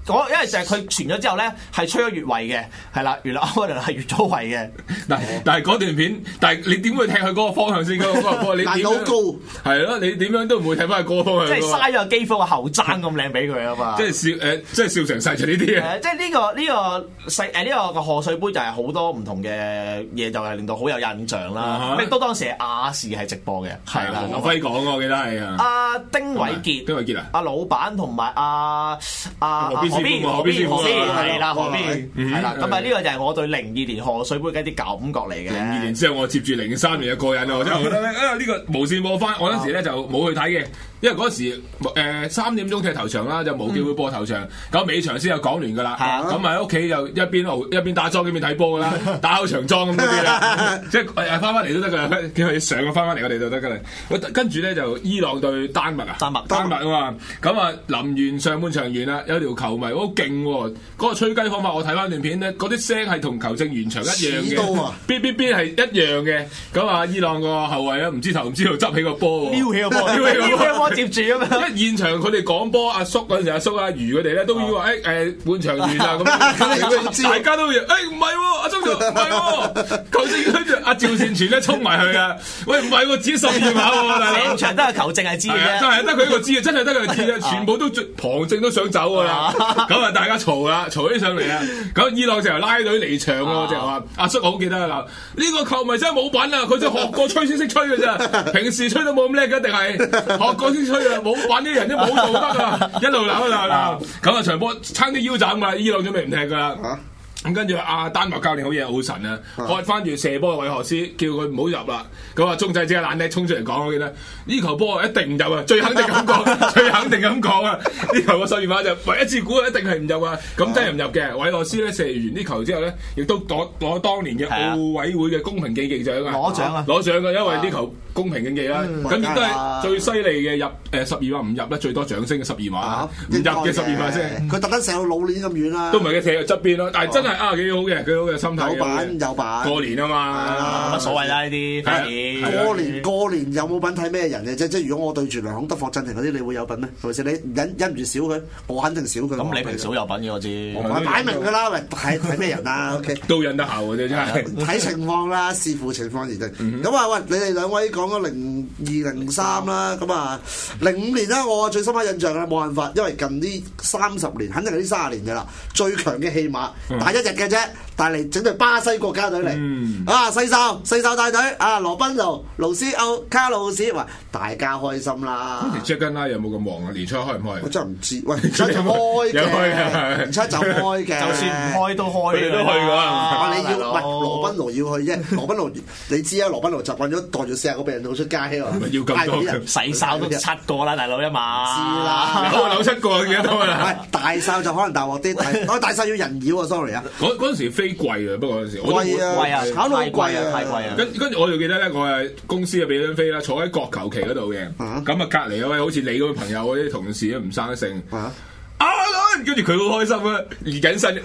我因為就係佢傳咗之後咧，係吹咗越位嘅，係啦，原來歐文係越咗位嘅。 但但係嗰段片，但係你點會踢去嗰個方向先？嗰個波你難度高， 係咯，你點樣都唔會踢翻去嗰個方向。 即係嘥咗基夫個後踭咁靚俾佢啊嘛！ 即係笑誒，即係笑成世就呢啲嘅。 即係呢個呢個世誒呢個個賀歲杯就係好多唔同嘅嘢，就係令到好有印象啦。咩都當時係亞視係直播嘅，係啦。 何輝講我記得係啊。 阿丁偉傑， 丁偉傑啊， 阿老闆同埋阿阿何必何必何必何必係啦，何必係啦。咁啊呢個就係我對零二年賀歲杯嘅一啲感覺嚟嘅。 零二年之後我接住零三年嘅過癮啊！我真係覺得咧啊呢個無線播翻，我嗰時咧就冇去睇嘅。因為嗰時誒三點鐘踢頭場啦，就冇機會播頭場。咁尾場先有講聯噶啦。咁喺屋企就一邊一邊打莊一邊睇波噶啦，打好場莊咁嗰啲啦。即係誒翻翻嚟都得噶啦，叫佢上個翻翻嚟我哋就得噶啦。跟住咧就伊朗對丹麥啊，丹麥丹麥啊嘛。咁啊臨完上半場完啦，有條球迷好勁喎。嗰個吹雞方法我睇翻段片咧，嗰啲聲係同球證完場一樣嘅。嗶嗶嗶係一樣嘅。咁啊伊朗個後衞啊，唔知頭唔知道執起個波， 撩起個波，撩起個波。接住咁樣，因為現場佢哋講波，阿叔嗰陣時，阿叔阿余佢哋咧都以為誒誒半場完啦咁，大家都以為誒唔係喎，阿鐘唔係喎，球證跟住阿趙善全咧衝埋去啊！喂唔係喎，只十二碼喎，大佬， 成場都係球證係知嘅啫， 真係得佢一個知嘅，真係得佢知嘅，全部都旁證都想走㗎啦，咁啊大家嘈啦，嘈起上嚟啊！咁伊朗成日拉隊離場喎，就話阿叔我好記得啦，呢個球迷真係冇品啊，佢真係學過吹先識吹嘅啫，平時吹到冇咁叻嘅，一定係。學過先吹啊！冇玩啲人都冇道德啊！一路鬧一路鬧，咁啊場波撐啲腰斬噶，伊朗準備唔踢噶啦。咁跟住阿丹麥教練好嘢好神啊！開翻住射波嘅韋何斯，叫佢唔好入啦。咁啊中仔即刻懶叻衝出嚟講，我記得呢球波一定唔入啊！最肯定咁講，最肯定咁講啊！呢球個十二碼就唯一次估一定係唔入啊！咁真係唔入嘅。韋何斯咧射完呢球之後咧，亦都攞攞當年嘅奧委會嘅公平競技獎啊！攞獎啊！攞獎嘅，因為呢球公平競技啦。咁亦都係最犀利嘅入誒十二碼唔入咧，最多掌聲嘅十二碼，唔入嘅十二碼先。 佢特登射到老年咁遠啦。 都唔係嘅，射喺側邊咯。但係真係。啊幾好嘅，幾好嘅心態。 有版有版。 過年啊嘛， 冇乜所謂啦呢啲。 過年過年有冇品睇咩人嘅啫？即係如果我對住梁孔德、霍震霆嗰啲，你會有品咩？係咪先？你忍忍唔住少佢，我肯定少佢。 咁你平時好有品嘅我知。 擺明㗎啦，喂，睇睇咩人啊 ？OK。 都忍得下嘅啫，真係。 睇情況啦，視乎情況而定。咁啊，喂，你哋兩位講咗零二零三啦，咁啊零五年啦，我最深刻印象啦，冇辦法，因為近呢三十年，肯定係呢三十年嘅啦，最強嘅戲碼打一日嘅啫，帶嚟整隊巴西國家隊嚟，嗯、啊四哨四哨帶隊啊羅賓奴、盧斯奧、卡路士，話大家開心啦。 嗰時 Jack 拉有冇咁旺啊？年初開唔開？ 我真係唔知，喂，年初就開嘅，年初就開嘅， 就算唔開都開， 你都去㗎。 話你要喂羅賓奴要去啫，羅賓奴你知啊，羅賓奴習慣咗袋住四十個病人到出街喎， 要咁多人洗哨都七個啦，大佬一晚。 知啦， 扭七個幾多多啊？ 大哨就可能大鑊啲，我大哨要人妖啊 ，sorry 啊。 嗰嗰陣時飛貴啊，不過嗰陣時貴啊， 貴啊， 炒到好貴啊， 太貴啊！ 跟跟住我就記得咧，我係公司啊俾張飛啦，坐喺國球旗嗰度嘅，咁啊隔離嗰位好似你嗰位朋友嗰啲同事都唔生性，啊跟住佢好開心啊，移緊身，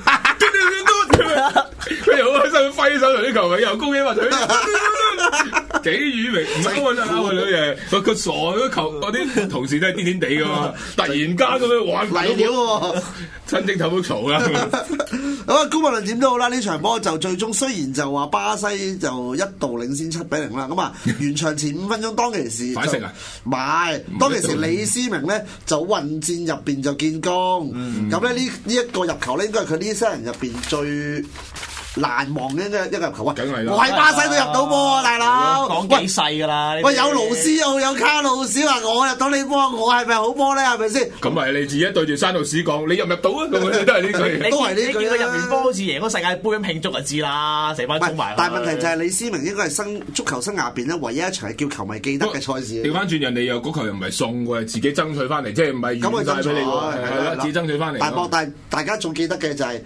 佢又好開心揮手同啲球迷又恭喜發財，幾語明唔係真係啱佢啲嘢，佢佢傻嗰球嗰啲同事都係癲癲地噶嘛，突然間咁樣玩嚟料喎， 親戚頭都嘈啦。 咁啊，高文論點都好啦，呢場波就最終雖然就話巴西就一度領先七比零啦，咁啊完場前五分鐘當其時反勝啊， 唔係當其時李思明咧就混戰入邊就建功。咁咧呢呢一個入球咧，應該係佢呢三人入邊最難忘嘅一個一個入球啊！我喺巴西都入到波啊，大佬！ 講幾細㗎啦！ 喂，有盧斯奧有卡路士話我入到你波，我係咪好波咧？係咪先？ 咁咪你自己對住山路士講，你入唔入到啊？咁都係呢句， 都係呢句。 你見佢入完波好似贏嗰世界盃咁慶祝就知啦，成班衝埋。 但係問題就係李思明應該係生足球生涯入邊咧唯一一場係叫球迷記得嘅賽事。 調翻轉人哋又嗰球又唔係送嘅，自己爭取翻嚟，即係唔係預曬俾你喎？係啦，自己爭取翻嚟。 但係大大家仲記得嘅就係。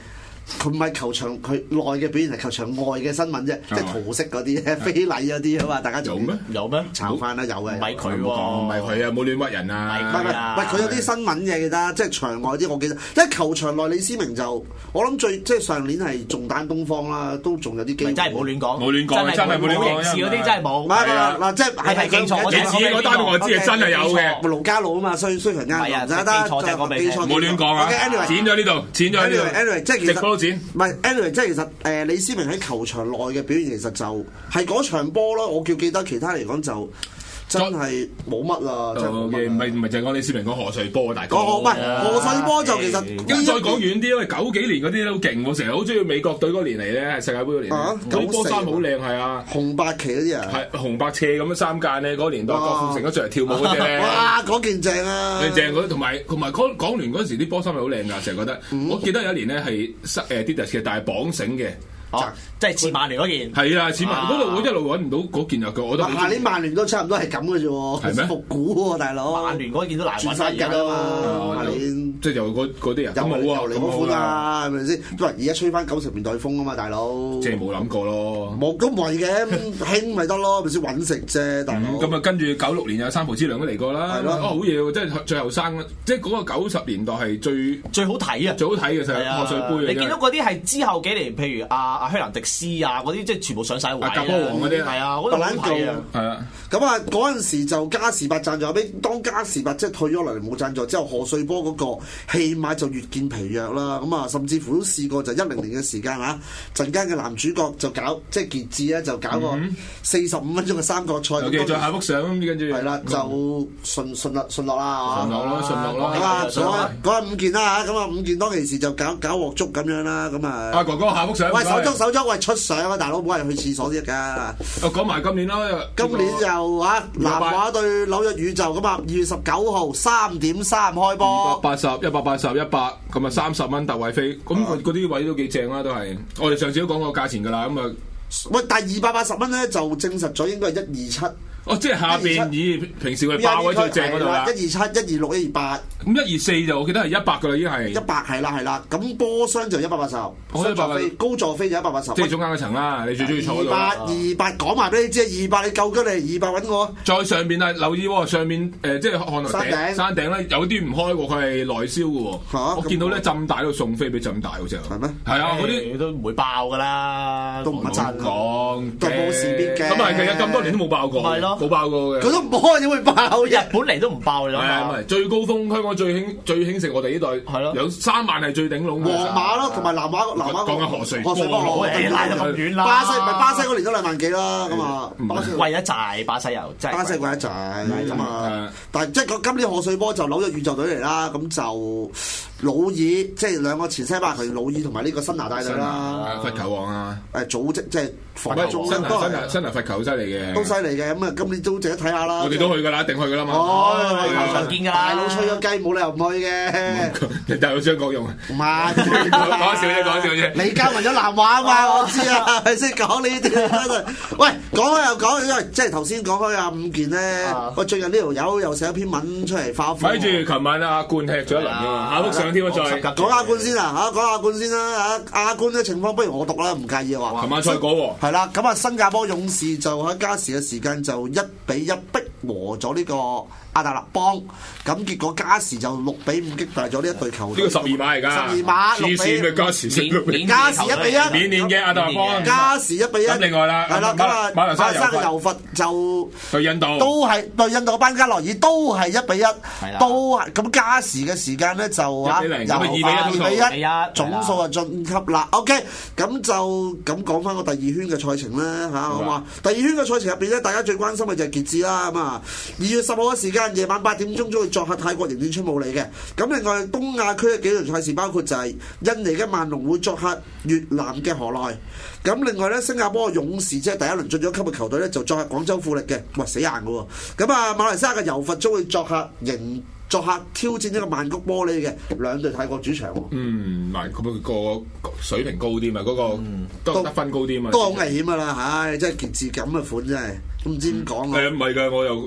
佢唔係球場佢內嘅表現，係球場外嘅新聞啫，即係圖式嗰啲、非禮嗰啲啊嘛，大家有咩？有咩？ 查翻啦，有嘅。 唔係佢喎， 唔係佢啊，冇亂屈人啊！ 唔係唔係，喂，佢有啲新聞嘅記得，即係場外啲我記得，因為球場內李思明就我諗最即係上年係仲打東方啦，都仲有啲機會。 真係冇亂講， 冇亂講，真係冇亂講。 刑事嗰啲真係冇。 唔係嗱，即係係係記錯。 你自己嗰單我知係真係有嘅。 盧家魯啊嘛，衰衰強啱。 係啊， 記錯啫，我俾錯。 冇亂講啊！剪咗呢度，剪咗呢度。 anyway， 即係其實直播都剪。 唔係 anyway， 即係其實誒李思明喺球場內嘅表現其實就係嗰場波咯。我叫記得，其他嚟講就真係冇乜啦。 唔係唔係淨係講李思明講賀歲波，大哥。 唔係賀歲波就其實再講遠啲，因為九幾年嗰啲都勁喎，成日好中意美國隊嗰年嚟咧，世界盃嗰年。咁波衫好靚係啊， 紅白旗嗰啲啊， 係紅白斜咁樣三間咧，嗰年代郭富城嗰出嚟跳舞嗰隻咧。 哇！嗰件正啊！ 正嗰同埋同埋港港聯嗰陣時啲波衫係好靚㗎，成日覺得。我記得有一年咧係誒 Adidas 嘅，但係綁繩嘅。 哦，即係似曼聯嗰件。係啊，似曼嗰度我一路揾唔到嗰件啊，我覺得。 下年曼聯都差唔多係咁嘅啫喎，係咩？復古喎，大佬。 曼聯嗰件都難揾翻㗎啊嘛，下年即係就嗰嗰啲人。 有冇啊？ 有嚟嗰款啊，係咪先？都話而家吹翻九十年代風啊嘛，大佬。 即係冇諗過咯。 冇咁唔係嘅，興咪得咯，咪先揾食啫，大佬。 咁啊，跟住九六年有三浦知良都嚟過啦。係咯。哦，好嘢喎！即係最後生，即係嗰個九十年代係最最好睇啊！ 最好睇嘅就係賀歲杯。 你見到嗰啲係之後幾年，譬如阿阿香蘭迪斯啊嗰啲，即係全部上晒位。 格波王嗰啲係啊， 特蘭舊啊， 係啊。 咁啊，嗰陣時就加時伯贊助，後尾當加時伯即係退咗落嚟冇贊助之後，賀歲波嗰個戲碼就越見疲弱啦。咁啊，甚至乎都試過就一零年嘅時間嚇，陣間嘅男主角就搞即係傑志咧，就搞個四十五分鐘嘅三角賽。 OK，再下幅相咁跟住。 係啦，就順順落順落啦， 順落咯，順落咯。 咁啊，嗰嗰五件啦嚇，咁啊五件當其時就搞搞鑊粥咁樣啦，咁啊。 阿哥哥下幅相。 喂，手足手足，喂出相啊，大佬，唔好係去廁所先㗎。 我講埋今年啦， 今年就啊南華對紐約宇宙咁啊，二月十九號三點三開波。 二百八十、一百八十、一百，咁啊三十蚊特惠飛，咁嗰啲位都幾正啦，都係。我哋上次都講過價錢㗎啦，咁啊。 喂，但係二百八十蚊咧就證實咗應該係一二七。 哦，即係下邊以平時佢爆喺最正嗰度啦。 一二七、一二六、一二八。 咁一二四就我記得係一百㗎啦，已經係。 一百係啦係啦，咁波箱就一百八十。 一百飛高座飛就一百八十。 即係中間嗰層啦，你最中意坐嗰度。 二百二百講埋俾你知，二百你夠咗你，二百揾我。 再上邊啊，留意喎，上面誒即係看台頂山頂咧，有啲唔開喎，佢係內銷嘅喎。我見到咧浸大都送飛俾浸大好似。係咩？係啊，嗰啲都唔會爆㗎啦， 都唔係真講， 都冇事必嘅。 咁啊，其實咁多年都冇爆過， 係咯， 冇爆過嘅。 都唔開點會爆？ 日本嚟都唔爆你諗下。 最高峰香港最興最興食我哋呢代係咯， 有三萬係最頂籠。 皇馬咯，同埋南華南華講緊賀歲賀歲波好， 拉到咁遠啦。 巴西唔係巴西嗰年都兩萬幾啦，咁啊， 貴一債巴西又真係巴西貴一債咁啊。但係即係個今年賀歲波就紐約宇宙隊嚟啦，咁就魯爾即係兩個前西班牙球員魯爾同埋呢個新拿帶隊啦， 罰球王啊！ 誒組織即係防中新拿新拿新拿罰球犀利嘅， 都犀利嘅。咁啊，今年都值得睇下啦。 我哋都去㗎啦，一定去㗎啦嘛。 哦，球場見㗎啦， 大佬吹咗雞冇理由唔去嘅。 你大佬張國勇啊？ 唔係講笑啫，講笑啫。 你交埋咗南華啊嘛，我知啊，係先講呢啲。喂，講開又講，因為即係頭先講開阿五件咧，我最近呢條友又寫一篇文出嚟發火。 睇住琴晚阿冠踢咗一輪㗎嘛，下幅相添啊，再講亞冠先啊嚇，講亞冠先啦嚇，亞冠嘅情況不如我讀啦，唔介意啊話。 琴晚賽果喎。 係啦，咁啊新加坡勇士就喺加時嘅時間就一比一逼和咗呢個阿達勒邦，咁結果加時就六比五擊敗咗呢一隊球隊。 呢個十二碼嚟㗎。十二碼六比五。加時六比加時一比一。 緬甸嘅阿達勒邦。 加時一比一。 咁另外啦， 係啦，咁啊馬來西亞嘅柔佛就對印度都係對印度嘅班加羅爾都係一比一，都係咁加時嘅時間咧就啊又二比一，二比一，總數啊晉級啦。OK，咁就咁講翻個第二圈嘅賽程啦嚇，好嘛？第二圈嘅賽程入邊咧，大家最關心嘅就係傑志啦。咁啊，二月十號嘅時間，夜晚八點鐘將會作客泰國迎戰春武里嘅。咁另外東亞區嘅幾輪賽事包括就係印尼嘅萬隆會作客越南嘅河內。咁另外咧，新加坡嘅勇士即係第一輪進咗級嘅球隊咧，就作客廣州富力嘅，哇死硬嘅喎。咁啊，馬來西亞嘅柔佛將會作客迎作客挑戰呢個曼谷玻璃嘅兩隊泰國主場。嗯， 曼谷個水平高啲嘛，嗰、那個、嗯、都得分高啲嘛， 都好危險㗎啦，唉，真係傑志咁嘅款真係，都唔知點講啊。 誒唔係㗎，我又。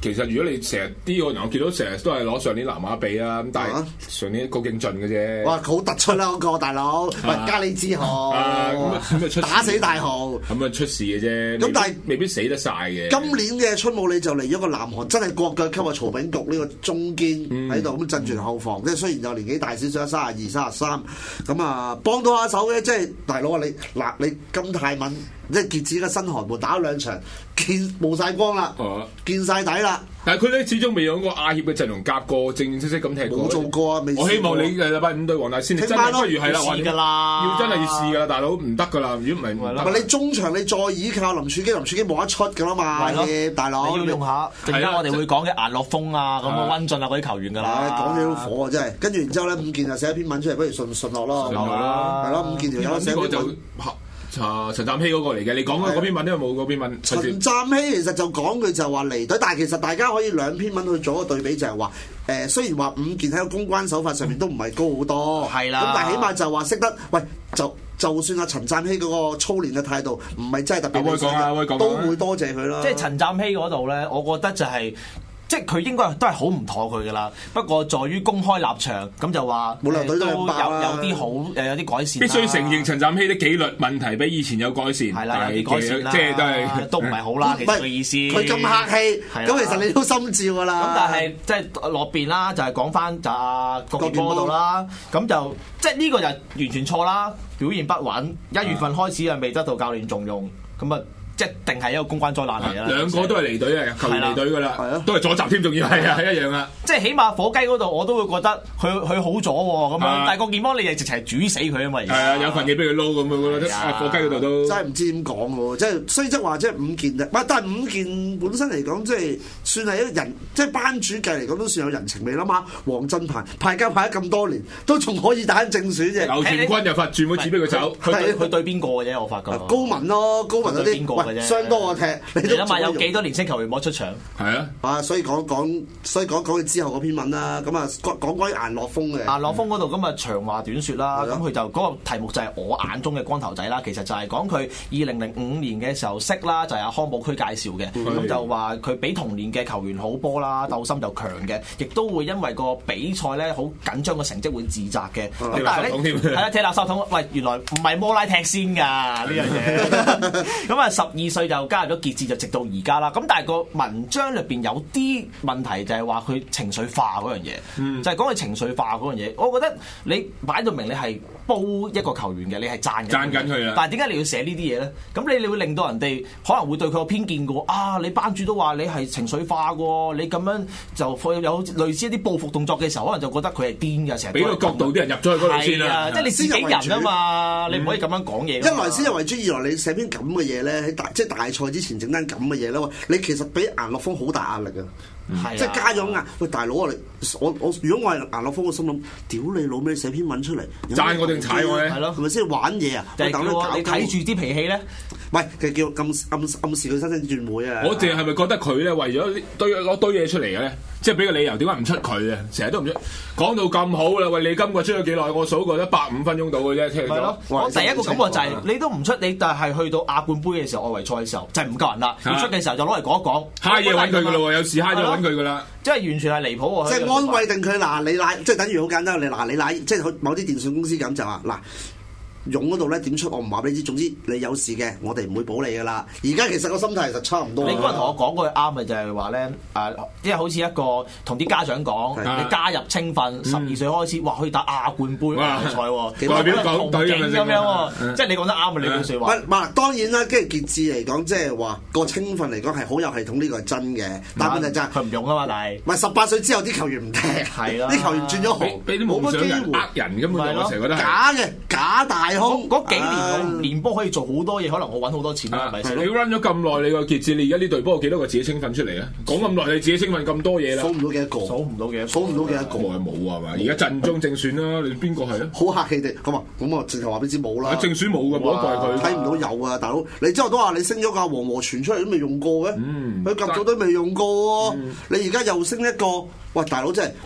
其實如果你成日啲個人，我見到成日都係攞上年南亞比啦，咁但係上年高景進嘅啫。 哇，好突出啦嗰個大佬，喂加里之豪，打死大豪， 咁啊出事嘅啫。 咁但係未必死得晒嘅。 今年嘅春武你就嚟咗個南韓真係國腳級啊，曹炳局呢個中堅喺度咁鎮住後防，即係雖然有年紀大少少，三十二、三十三，咁啊幫到下手嘅，即係大佬啊你嗱你金泰敏。即係傑志嘅新韓門打咗兩場，見冇晒光啦，啊、見晒底啦。 但係佢咧始終未有個亞協嘅陣容夾過，正正式式咁踢過。 冇做過啊！未。我希望你誒禮拜五對黃大仙，你真係不如係啦， 試㗎啦， 要真係要試㗎啦，大佬唔得㗎啦，如果唔係唔得。 你中場你再依靠林柱基，林柱基冇得出㗎啦嘛，大佬。 你要用下。陣間我哋會講嘅顏樂峰啊，咁啊溫進啊嗰啲球員㗎啦。 講起好火啊真係，跟住然之後咧，伍健就寫一篇文出嚟，不如順順落咯，係咯，伍健條友寫篇文。 啊！陳湛希嗰個嚟嘅，你講嗰篇文因為冇嗰篇文。 陳湛希其實就講佢就話離隊，但係其實大家可以兩篇文去做一個對比，就係話誒，雖然話伍健喺個公關手法上面都唔係高好多，係啦、嗯，咁但係起碼就話識得喂，就就算阿陳湛希嗰個操練嘅態度唔係真係特別理想嘅，都會多謝佢啦。 即係陳湛希嗰度咧，我覺得就係、是。即係佢應該都係好唔妥佢噶啦，不過在於公開立場咁就話冇兩隊都有有啲好誒有啲改善。 必須承認陳湛希啲紀律問題比以前有改善， 係啦有啲改善啦， 即係都係都唔係好啦。其實嘅意思， 佢咁客氣，咁其實你都心照噶啦。 咁但係即係落邊啦，就係講翻就阿郭建波嗰度啦。咁就即係呢個就完全錯啦，表現不穩。一月份開始啊，未得到教練重用，咁啊。即定係一個公關災難嚟啦！ 兩個都係離隊啊，球員離隊噶啦，都係左閘添，仲要係啊，係一樣啊！ 即係起碼火雞嗰度我都會覺得佢佢好咗喎咁樣，但係郭建邦你係直情係煮死佢啊嘛！係啊， 有份嘢俾佢撈咁，我覺得火雞嗰度都真係唔知點講喎，即係雖則話即係伍健啊，但係伍健本身嚟講即係算係一個人，即係班主計嚟講都算有人情味啦嘛。黃振鵬派膠派咗咁多年，都仲可以打正選啫。 劉全軍又發轉會紙俾佢走， 佢佢對邊個嘅啫？我發覺高文咯，高文嗰啲。相當我踢，你諗下有幾多年青球員冇得出場？ 係啊， 啊，所以講講，所以講講佢之後嗰篇文啦。咁啊，講講關於顏樂峰嘅。顏樂峰嗰度咁啊，長話短説啦。咁佢就嗰個題目就係我眼中嘅光頭仔啦。其實就係講佢二零零五年嘅時候識啦，就係阿康寶區介紹嘅。咁就話佢比同年嘅球員好波啦，鬥心就強嘅，亦都會因為個比賽咧好緊張嘅成績會自責嘅。咁但係咧，係啊，踢垃圾桶。喂，原來唔係摩拉踢先㗎呢樣嘢。咁啊，十二歲就加入咗傑志，就直到而家啦。咁但係個文章裏邊有啲問題，就係話佢情緒化嗰樣嘢，嗯、就係講佢情緒化嗰樣嘢。我覺得你擺到明，你係煲一個球員嘅，你係讚讚緊佢啦。 但係點解你要寫呢啲嘢咧？咁你你會令到人哋可能會對佢有偏見嘅。啊，你班主都話你係情緒化嘅，你咁樣就有類似一啲報復動作嘅時候，可能就覺得佢係癲嘅，成日俾個角度啲人入咗去嗰度先啦。 即係你自己人啊嘛，你唔可以咁樣講嘢。 一來先入為主，二來你寫篇咁嘅嘢咧，喺大即係大賽之前整單咁嘅嘢咧，你其實俾顏樂峰好大壓力啊！嗯、即係加咗壓，喂大佬啊！你我我如果我係顏樂峰，我心諗屌你老味寫篇文出嚟， 讚我定踩我咧？係咯， 係咪先玩嘢啊？ 就係你睇住啲脾氣咧， 唔係佢叫暗暗暗示佢新生轉會啊！ 我淨係咪覺得佢咧為咗堆攞堆嘢出嚟嘅咧？即係俾個理由，點解唔出佢啊？成日都唔出，講到咁好啦！喂，你今個出咗幾耐？我數過一百五分鐘到嘅啫。係咯， 我第一個感覺就係、是、你都唔出，你但係去到亞冠杯嘅時候、外圍賽嘅時候，就係唔夠人啦。要、啊、出嘅時候就攞嚟講一講， 嗨嘢揾佢噶咯喎，有時嗨咗揾佢噶啦。 即係完全係離譜喎！ 即係安慰定佢嗱，你奶即係等於好簡單，你嗱你奶即係某啲電信公司咁就話嗱。勇嗰度咧點出我唔話俾你知，總之你有事嘅，我哋唔會保你噶啦。而家其實個心態其實差唔多。 你嗰日同我講嗰句啱嘅就係話咧，誒，即係好似一個同啲家長講，你加入青訓，十二歲開始，哇，可以打亞冠杯比賽喎，代表港隊咁樣喎，即係你講得啱啊！你句説話。 唔係，當然啦，跟住傑志嚟講，即係話個青訓嚟講係好有系統，呢個係真嘅。但係問題就係佢唔用啊嘛，但係。 唔係十八歲之後啲球員唔踢，係啦，啲球員轉咗行， 俾啲夢想人呃人咁樣，我成日覺得假嘅假大空。 嗰幾年我唔練波可以做好多嘢，可能我揾好多錢啦，係咪先？ 你 run 咗咁耐，你個傑志，你而家呢隊波幾多個自己青訓出嚟啊？講咁耐，你自己青訓咁多嘢啦， 數唔到幾多個， 數唔到幾多， 數唔到幾多個， 冇冇啊嘛？而家陣中正選啦，你邊個係啊？ 好客氣地咁啊，咁啊，直頭話俾你知冇啦。 正選冇㗎，冇得怪佢。 睇唔到有啊，大佬！你之後都話你升咗個黃和傳出嚟都未用過嘅，佢及咗都未用過喎。你而家又升一個，喂，大佬真係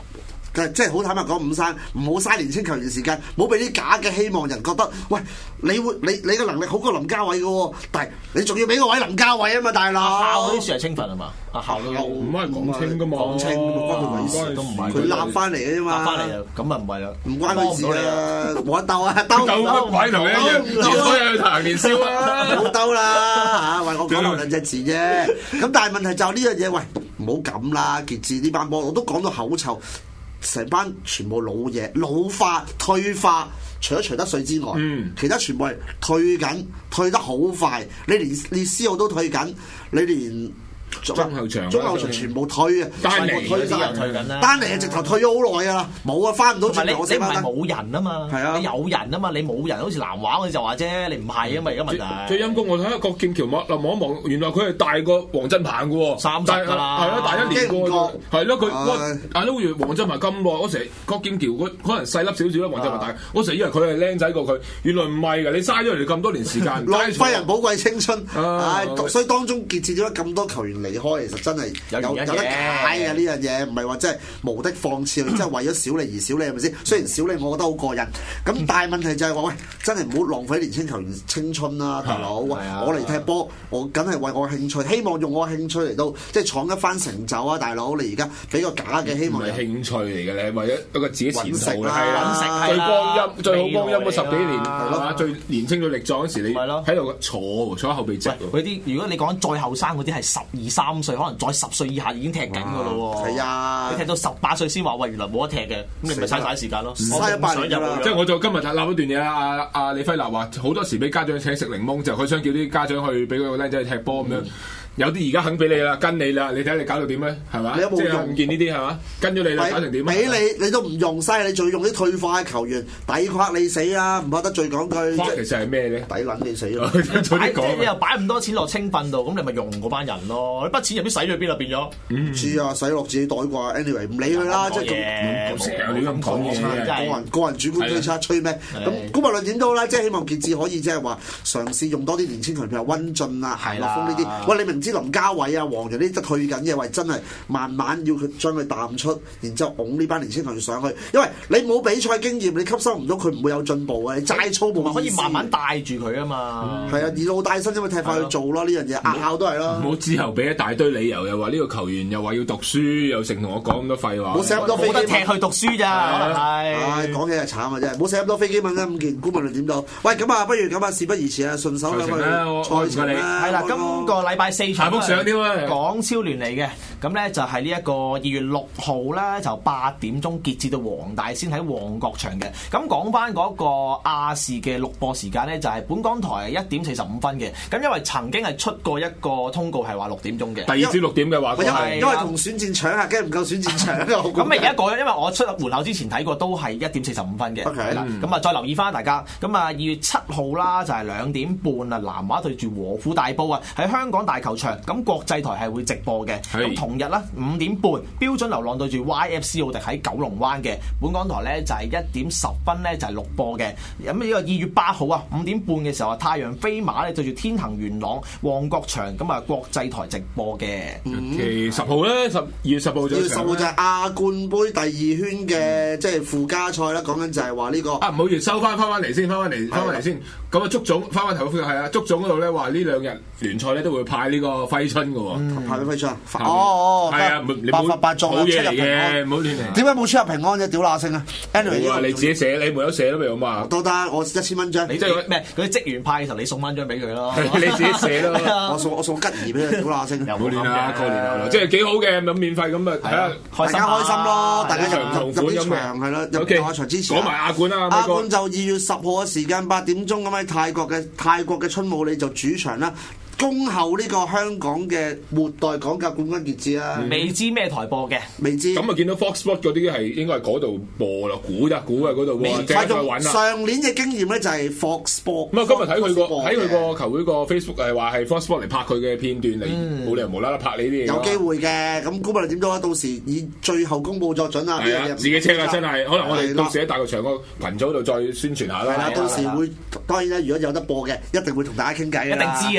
即係好坦白講，伍生唔好嘥年青球員時間，唔好俾啲假嘅希望人覺得，喂，你會你你嘅能力好過林家偉嘅喎，但係你仲要俾個位林家偉啊嘛，大佬。 阿校嗰啲算係青訓係嘛？阿校都唔係講清㗎嘛， 講清關佢鬼事， 都唔係佢攬翻嚟嘅啫嘛， 攬翻嚟啊，咁啊唔係啦， 唔關佢事啊，冇得鬥啊，鬥鬥乜鬼同你一樣，所有去行年宵啊， 冇鬥啦嚇，喂，我講漏兩隻字啫，咁但係問題就呢樣嘢，喂，唔好咁啦，傑志呢班波我都講到口臭。成班全部老嘢，老化退化，除咗徐德瑞之外，嗯、其他全部係退緊，退得好快。你連列斯奧都退緊，你連中後場、 中後場全部退啊！ 丹尼嗰啲又退緊啦， 丹尼係直頭退咗好耐噶啦，冇啊，翻唔到轉頭。 你你唔係冇人啊嘛， 係啊， 你有人啊嘛，你冇人，好似南華嗰啲就話啫，你唔係啊嘛，而家問題。 最陰公我睇下郭劍橋望望一望，原來佢係大過黃振鵬嘅喎， 三十㗎啦， 係啊，大一年過，係咯，佢我大佬以為黃振鵬咁耐，我成日郭劍橋可能細粒少少啦，黃振鵬大，我成日以為佢係僆仔過佢，原來唔係㗎，你嘥咗人哋咁多年時間， 浪費人寶貴青春，唉，所以當中傑志點解咁多球員離開，其實真係。有有得解嘅呢樣嘢，唔係話真係無的放矢，即係為咗小利而小利係咪先？雖然小利我覺得好過癮，咁但係問題就係話喂，真係唔好浪費年青球員青春啦，大佬！我嚟踢波，我梗係為我興趣，希望用我興趣嚟到即係闖一番成就啊，大佬！你而家俾個假嘅希望， 唔係興趣嚟嘅咧，為咗一個自己前途啦， 係啦， 最光陰最好光陰嗰十幾年係嘛，最年青最力壯嗰時你喺度坐坐喺後備席。 嗰啲如果你講再後生嗰啲係十二三歲，可能再十歲以下已經踢緊噶咯喎， 係啊！ 你踢到十八歲先話喂，原來冇得踢嘅，咁你咪嘥晒時間咯， 嘥一百年啦。 即係我就今日睇鬧咗段嘢啦，阿阿李輝立話好多時俾家長請食檸檬，就佢想叫啲家長去俾個僆仔去踢波咁樣。有啲而家肯俾你啦，跟你啦，你睇下你搞到點咧，係嘛？ 你有冇用？ 唔見呢啲係嘛？跟咗你啦，搞成點啊？ 俾你你都唔用晒，你仲要用啲退化嘅球員，抵垮你死啊！唔怕得罪講句。 其實係咩咧？ 抵撚你死咯！ 擺你又擺咁多錢落青訓度，咁你咪用嗰班人咯？筆錢入邊使咗邊啊？變咗唔知啊，使落自己袋啩。anyway 唔理佢啦，即係咁成日亂咁講嘢， 個人個人主觀推測吹咩？咁姑勿論點都好啦，即係希望傑志可以即係話嘗試用多啲年青球員，譬如溫進啊、夏洛豐呢啲。喂，你明知林家偉啊？黃人呢啲退緊嘅，喂，真係慢慢要佢將佢淡出，然之後拱呢班年青球員上去，因為你冇比賽經驗，你吸收唔到，佢唔會有進步啊！你齋操冇意思。 可以慢慢帶住佢啊嘛。係、 嗯、啊，以老帶新啫嘛，踢法去做咯，呢樣嘢壓效都係咯。 唔好之後俾一大堆理由，又話呢個球員又話要讀書，又成同我講咁多廢話。 冇寫咁多飛機， 冇得踢去讀書咋，可能係。 唉，講起係慘啊，真係冇寫咁多飛機文啦，咁件顧問論點到？喂，咁啊，不如咁啊，事不宜遲啊，順手去賽程啦。 係啦，今個禮拜四場。 大幅上啲啊！ 港超聯嚟嘅，咁咧就係呢一個二月六號啦，就八點鐘傑志到黃大仙喺旺角場嘅。咁講翻嗰個亞視嘅錄播時間咧，就係本港台一點四十五分嘅。咁因為曾經係出過一個通告係話六點鐘嘅。 第二朝六點嘅話， 因為因為同選戰搶啊，驚唔夠選戰搶。 咁咪而家改，因為我出門口之前睇過都係一點四十五分嘅。 係啦， 咁啊再留意翻大家。咁啊二月七號啦，就係兩點半啊，南華對住和富大埔啊，喺香港大球場。咁國際台係會直播嘅。咁同日啦，五點半標準流浪對住 Y F C 奧迪喺九龍灣嘅，本港台咧就係一點十分咧就係錄播嘅。咁呢個二月八號啊，五點半嘅時候啊，太陽飛馬咧對住天恒元朗旺角場，咁啊國際台直播嘅。 其十號咧，十二月十號就。二月十號就係亞冠杯第二圈嘅即係附加賽啦，講緊就係話呢個。 啊，唔好意思，收翻翻翻嚟先，翻翻嚟，翻翻嚟先。咁啊，足總翻翻頭係啊，足總嗰度咧話呢兩日聯賽咧都會派呢個揮春嘅喎。 派咩揮春啊？哦哦， 係啊，百發百中啊，出入平安，唔好亂嚟。 點解冇出入平安啫？屌乸聲啊 ！Anyway， 你自己寫，你冇得寫都未好嘛？ 都得，我一千蚊張。 你即係咩？嗰啲職員派嘅時候，你送翻張俾佢咯。 你自己寫咯。 我送我送吉儀俾佢，屌乸聲。 又冇亂啊！過年啊，即係幾好嘅，咁免費咁啊，睇下大家開心咯，大家入入呢場係咯，入呢場支持。 講埋亞冠啦， 亞冠就二月十號嘅時間八點鐘咁喺泰國嘅泰國嘅春武里就主場啦。恭候呢個香港嘅末代港甲冠軍傑志啊！ 未知咩台播嘅， 未知。 咁啊，見到 Fox Sport 嗰啲係應該係嗰度播啦，估啫，估喺嗰度播。 上年嘅經驗咧就係 Fox Sport。 咁啊，今日睇佢個喺佢個球會個 Facebook 係話係 Fox Sport 嚟拍佢嘅片段嚟，冇理由無啦啦拍你啲嘢。 有機會嘅，咁估唔定點都到時以最後公佈作準啊！ 係啊，自己車啊，真係可能我哋到時喺大球場個群組度再宣傳下啦。 係啦，到時會當然咧，如果有得播嘅，一定會同大家傾偈。 一定知嘅，同埋。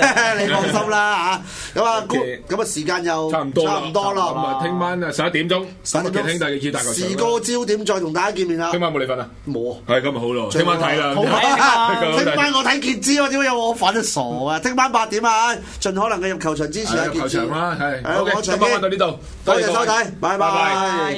你放心啦嚇。咁啊，咁啊時間又差唔多差唔多啦。 咁啊，聽晚啊十一點鐘，十一點兄弟嘅熱大球場。 時過焦點再同大家見面啦。 聽晚冇你份啊？ 冇。 係今日好咯，聽晚睇啦。 好睇聽晚我睇傑志喎，點解有我份傻啊？聽晚八點啊，盡可能嘅入球場支持下傑志。入球場啦，係。OK，今晚到呢度， 多謝收睇，拜拜。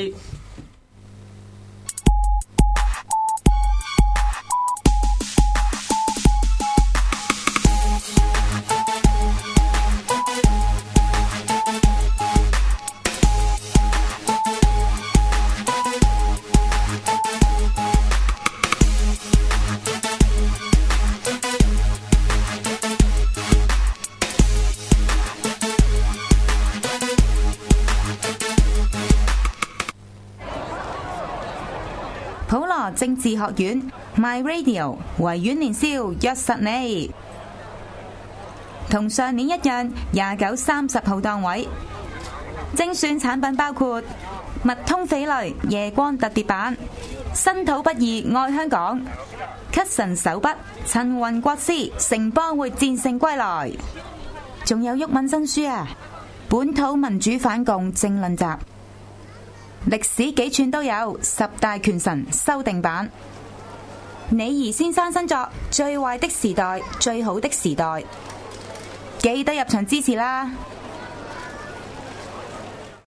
普羅政治學院 My Radio 維園年宵約實你，同上年一樣，廿九、三十號檔位。精選產品包括密通翡翠夜光特別版、身土不二愛香港、咳神手筆、陳雲國師城邦會戰勝歸來，仲有毓民新書啊！本土民主反共政論集。歷史幾串都有，十大拳神修訂版。李儀先生新作《最壞的時代，最好的時代》，記得入場支持啦！